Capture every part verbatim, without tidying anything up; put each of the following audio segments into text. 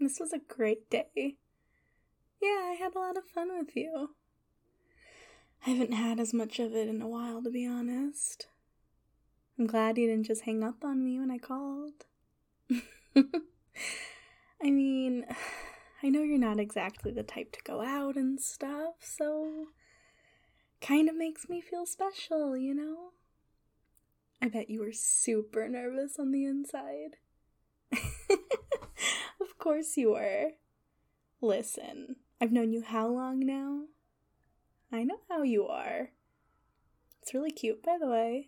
This was a great day. Yeah, I had a lot of fun with you. I haven't had as much of it in a while, to be honest. I'm glad you didn't just hang up on me when I called. I mean, I know you're not exactly the type to go out and stuff, so kind of makes me feel special, you know? I bet you were super nervous on the inside. Of course you were. Listen, I've known you how long now? I know how you are. It's really cute, by the way.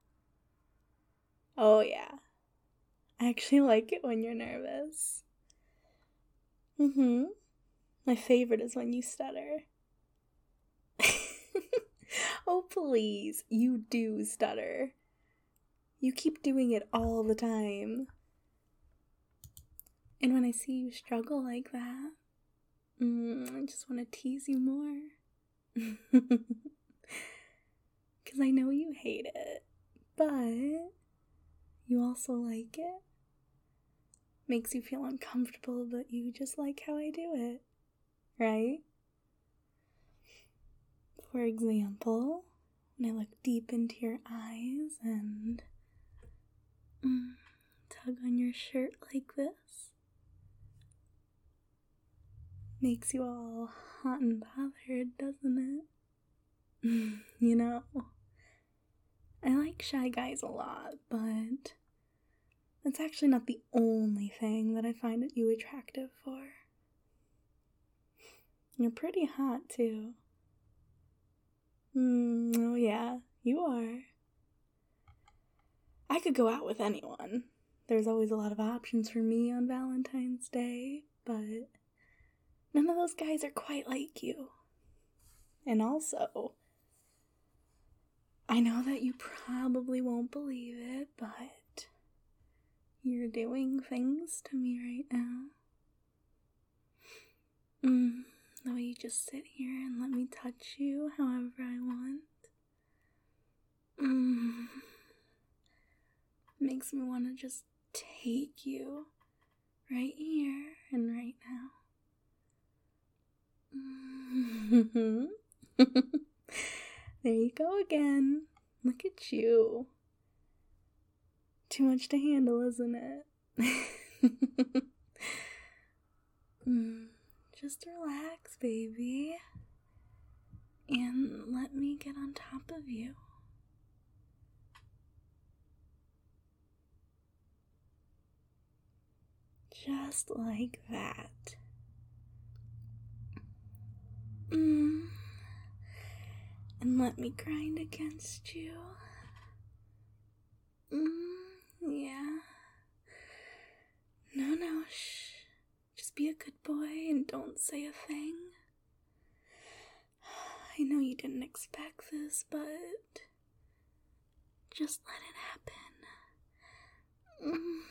Oh, yeah. I actually like it when you're nervous. Mm-hmm. My favorite is when you stutter. Oh, please. You do stutter. You keep doing it all the time. And when I see you struggle like that, mm, I just want to tease you more. Because I know you hate it, but you also like it. Makes you feel uncomfortable, but you just like how I do it, right? For example, when I look deep into your eyes and mm, tug on your shirt like this. Makes you all hot and bothered, doesn't it? You know, I like shy guys a lot, but that's actually not the only thing that I find you attractive for. You're pretty hot, too. Mm, oh yeah, you are. I could go out with anyone. There's always a lot of options for me on Valentine's Day, but none of those guys are quite like you. And also, I know that you probably won't believe it, but you're doing things to me right now. Mm, the way you just sit here and let me touch you however I want. Mm, makes me want to just take you right here and right now. Mm-hmm. There you go again. Look at you. Too much to handle, isn't it? mm, just relax, baby. And let me get on top of you. Just like that. Mm. And let me grind against you. Mm, yeah. No, no, shh. Just be a good boy and don't say a thing. I know you didn't expect this, but just let it happen. Mm.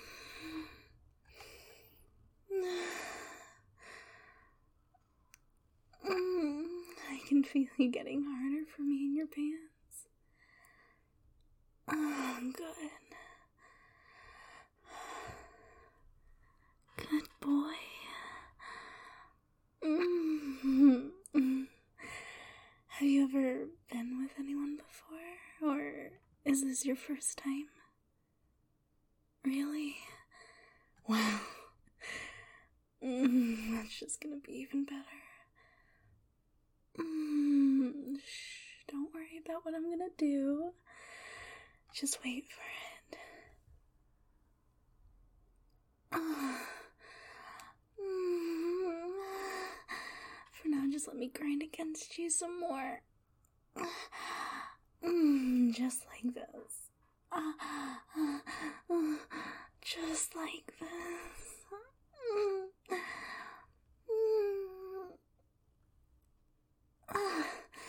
Mm. I can feel you getting harder for me in your pants. Oh, good. Good boy. Mm-hmm. Have you ever been with anyone before? Or is this your first time? Really? Wow. Mm, that's just gonna be even better. Mm, shh, don't worry about what I'm gonna do. Just wait for it. Uh, mm, for now, just let me grind against you some more. Mm, just like this. Uh, uh, uh, just like this. Mm, mm, uh,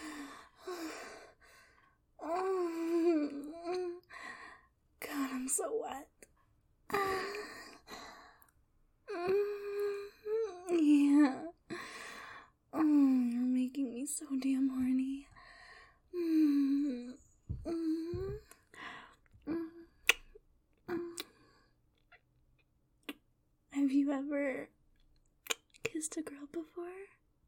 mm, God, I'm so wet. Mm, yeah. Oh, you're making me so damn horny. Mm, mm, mm, mm. Have you ever kissed a girl before?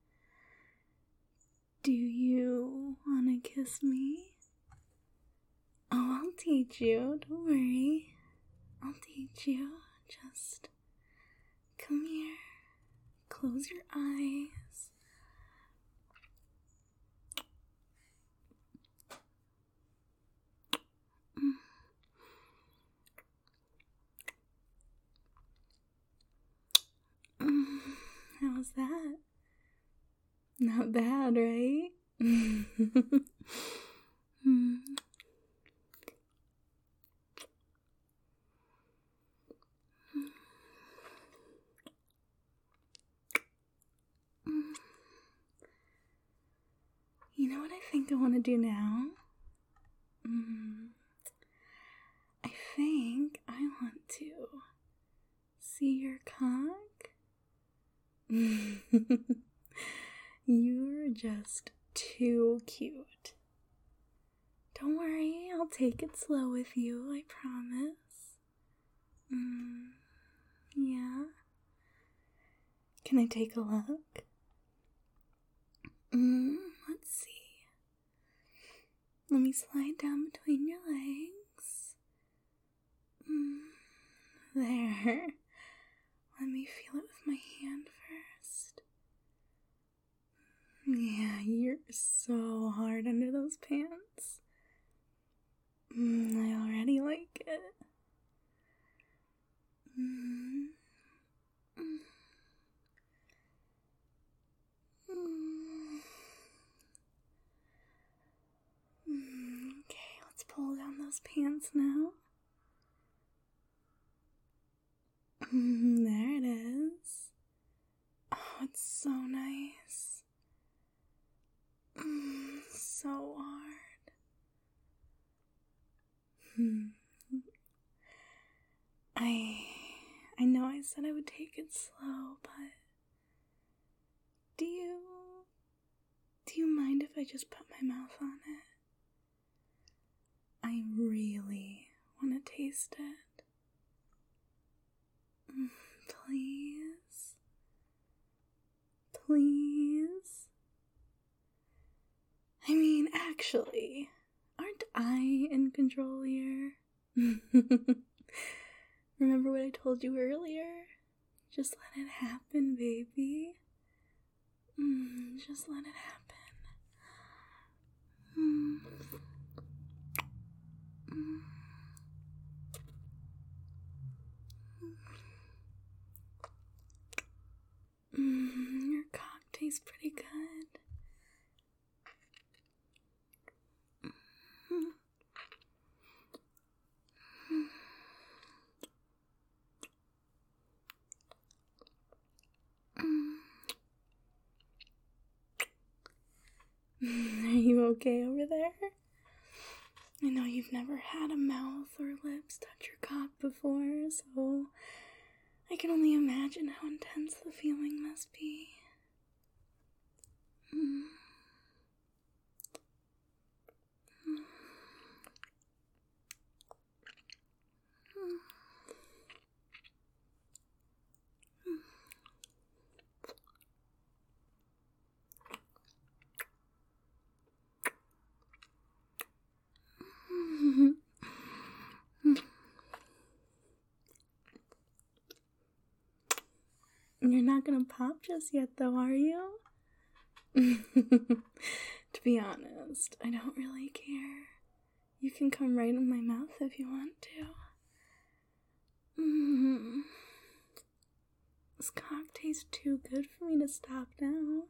Do you want to kiss me? Oh, I'll teach you. Don't worry. I'll teach you. Just come here. Close your eyes. How's that? Not bad, right? You know what I think I want to do now? Mm. I think I want to see your cock. You're just too cute. Don't worry, I'll take it slow with you, I promise. Mm. Yeah. Can I take a look? Mm. Let's see. Let me slide down between your legs. Mm. There. Let me feel it with my hand first. Yeah, you're so hard under those pants. Mm, I already like it. Mm. Mm. Mm. Okay, let's pull down those pants now. Mm, there it is. Oh, it's so nice. Mm, so hard. Hmm. I I know I said I would take it slow, but do you do you mind if I just put my mouth on it? I really want to taste it. Mm, please. Please. I mean, actually, aren't I in control here? Remember what I told you earlier? Just let it happen, baby. Mm, just let it happen. Mm. Mm. Mm, your cock tastes pretty good. Are you okay over there? I know you've never had a mouth or lips touch your cock before, so I can only imagine how intense the feeling must be. Mm. You're not gonna pop just yet, though, are you? To be honest, I don't really care. You can come right in my mouth if you want to. Mm. This cock tastes too good for me to stop now.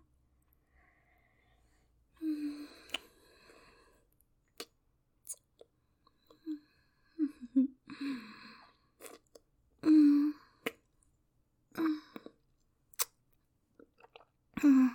Mm. Mm. Mm.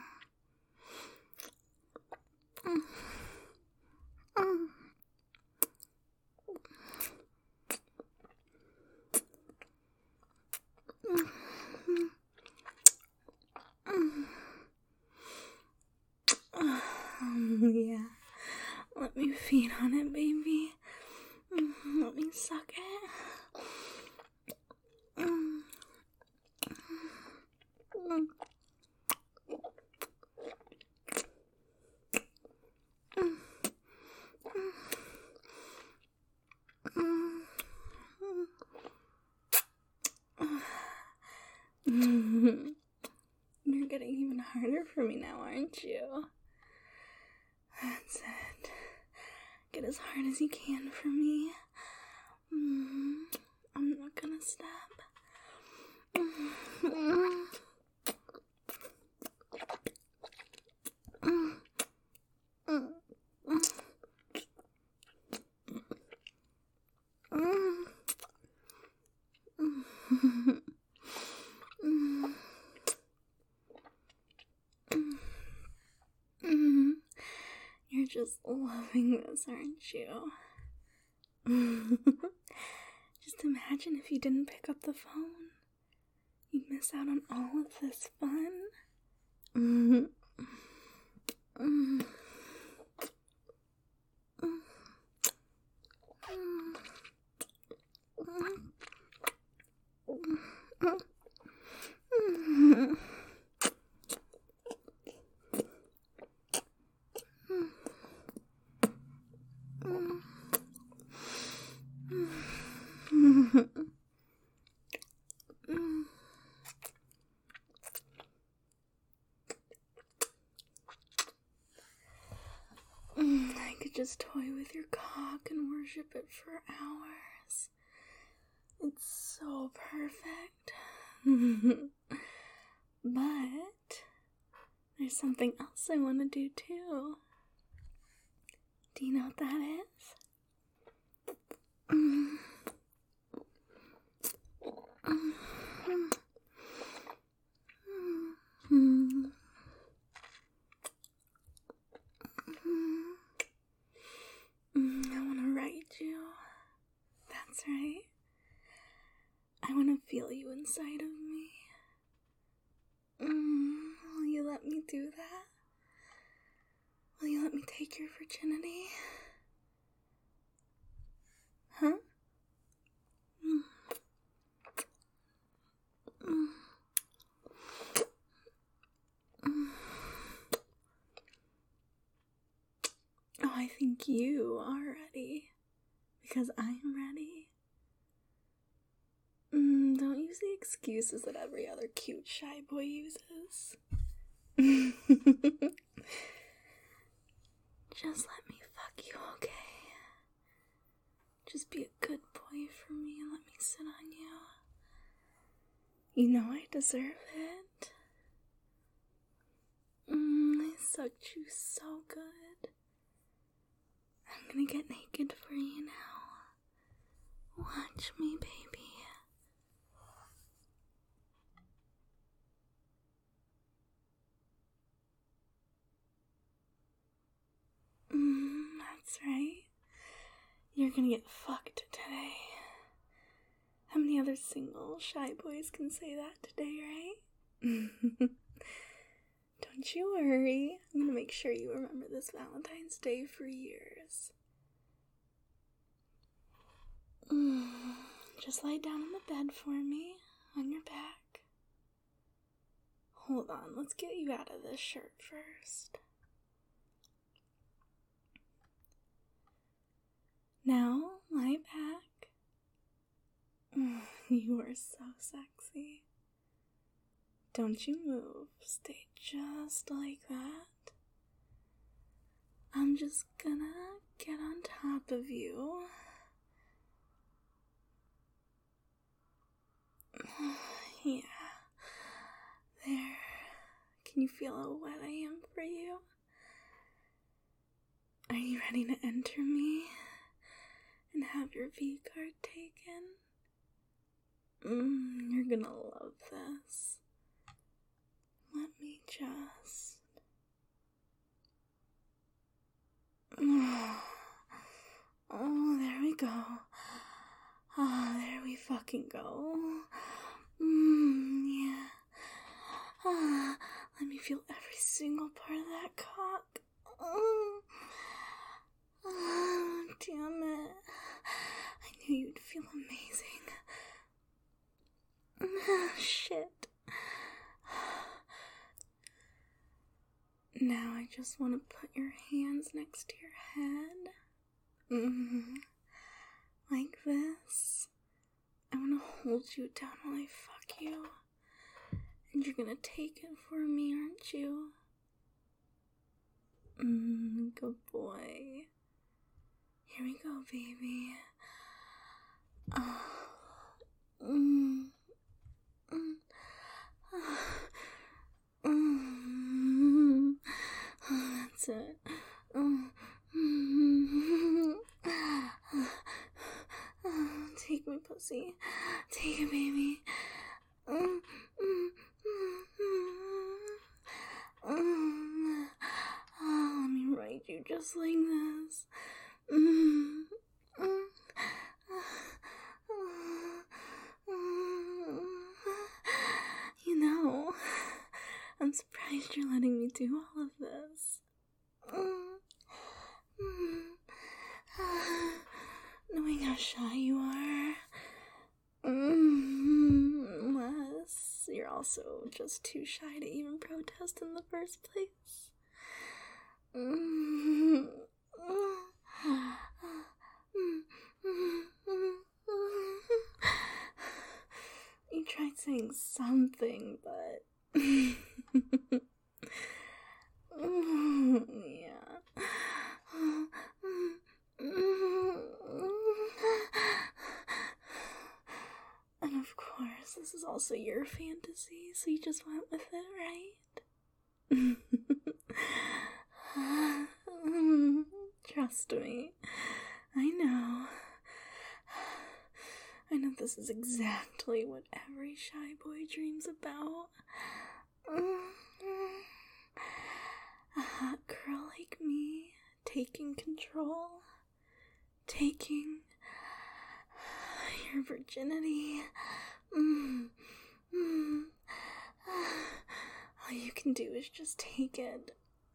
Um, yeah, let me feed on it, baby. Let me suck it. harder for me now, aren't you? That's it. Get as hard as you can for me. Mm, I'm not gonna stop. Mm. Mm. Mm. Mm. Mm. Mm. Mm. You're just loving this, aren't you? Just imagine if you didn't pick up the phone. You'd miss out on all of this fun. Mm. Mm. I could just toy with your cock and worship it for hours. It's so perfect. But there's something else I want to do too. Do you know what that is? Mm. Mm. Mm. Mm. I want to ride you. That's right. I want to feel you inside of me. Mm. Will you let me do that? Will you let me take your virginity? Huh? Mm. Mm. Mm. Oh, I think you are ready. Because I am ready. Mm, don't use the excuses that every other cute shy boy uses. Just let me fuck you, okay? Just be a good boy for me and let me sit on you. You know I deserve it. Mm, I sucked you so good. I'm gonna get naked for you now. Watch me, baby. Mm, that's right. You're gonna get fucked today. How many other single shy boys can say that today, right? Don't you worry. I'm gonna make sure you remember this Valentine's Day for years. Mm, just lie down on the bed for me, on your back. Hold on, let's get you out of this shirt first. Now, lie back. Mm, you are so sexy. Don't you move. Stay just like that. I'm just gonna get on top of you. Yeah. There. Can you feel how wet I am for you? Are you ready to enter me and have your V card taken? Mm, you're gonna love this. Let me just... Oh, oh, there we go. Ah, oh, there we fucking go. Mmm, yeah. Ah, let me feel every single part of that cock. Oh, oh damn it. I knew you'd feel amazing. Ah, shit. Now I just want to put your hands next to your head. Mm-hmm. Like this. I want to hold you down while I fuck you. And you're gonna take it for me, aren't you? Mm, good boy. Here we go, baby. Oh. Mm. Mm. Mm. Oh, that's it. Oh. Mm. Oh, take me, pussy. Take it, baby. Mm. Mm. Mm. Oh, let me ride you just like this. Mm. Mm. You know, I'm surprised you're letting me do all of this. Knowing how shy you are. Unless you're also just too shy to even protest in the first place. You tried saying something, but yeah. And of course, this is also your fantasy, so you just went with it, right? Trust me. I know. I know this is exactly what every shy boy dreams about. A hot girl like me, taking control, taking your virginity. Mm. Mm. All you can do is just take it.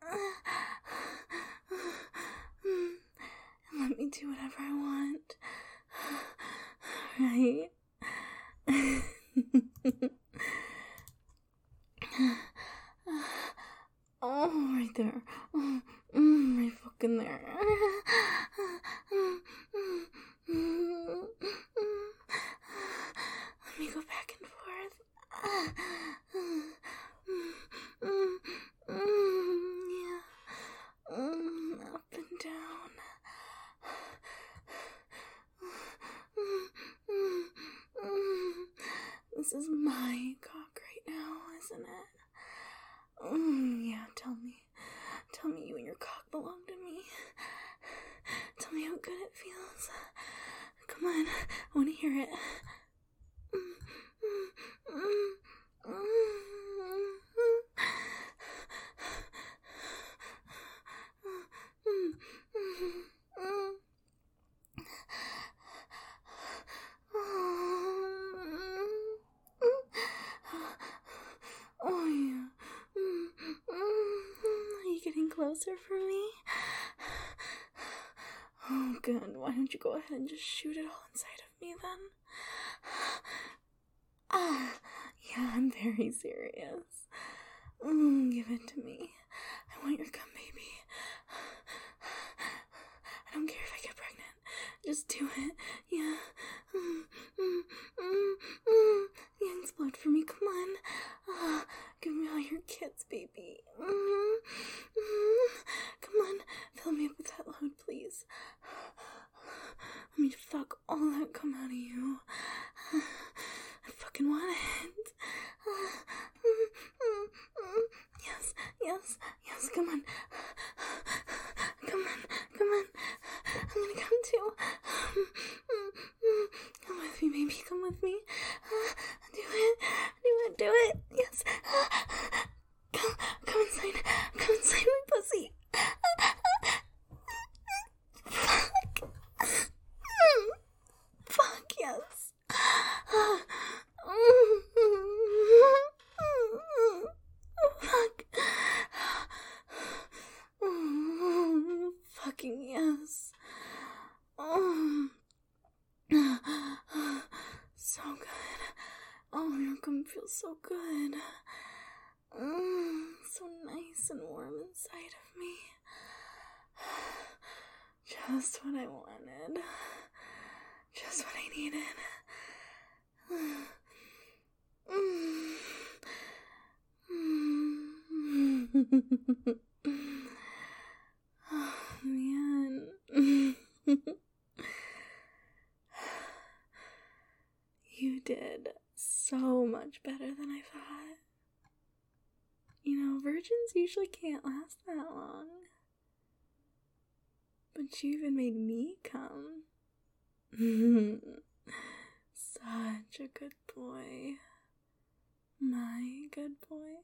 And let me do whatever I want. Right? Oh, right there. Oh, mm, right fucking there. Let me go back and forth. Yeah. Up and down. This is my cock right now, isn't it? Mm, yeah, tell me. Tell me you and your cock belong to me. Tell me how good it feels. Come on, I want to hear it. Oh, yeah. Are you getting closer for me? Oh, good. Why don't you go ahead and just shoot it all inside of me, then? Ah, yeah, I'm very serious. Mm, give it to me. I want your cum, baby. I don't care if I get pregnant. Just do it. Yeah. Mm, mm, mm, mm. Yeah, explode for me. Come on. Ah, give me all your kids, baby. Mm, mm. Come on. Fill me up with that load, please. Let me fuck all that cum out of you. I fucking want it. Yes, yes, yes, come on. Come on, come on. I'm gonna come too. Come with me, baby, come with me. Do it, do it, do it. Yes. Come, come inside. Come inside my pussy. Fuck. Fuck, yes. Fuck. Fucking yes. Oh. So good. Oh, your cum feels so good. Mm, so nice and warm inside of me. Just what I wanted. Just what I needed. Mm. Oh, man. You did so much better than I thought. You know, virgins usually can't last that long. But you even made me come. Such a good boy. My good boy.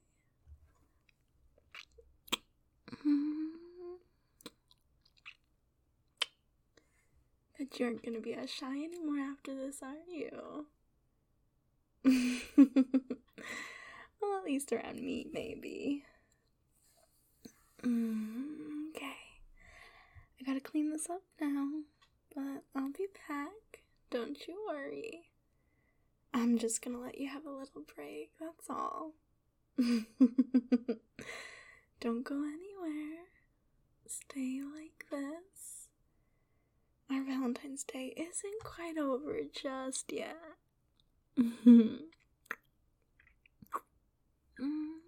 Bet you aren't gonna be as shy anymore after this, are you? Well, at least around me, maybe. Mm, okay. I gotta clean this up now, but I'll be back. Don't you worry. I'm just gonna let you have a little break, that's all. Don't go anywhere. Stay like this. Our Valentine's Day isn't quite over just yet. Mm.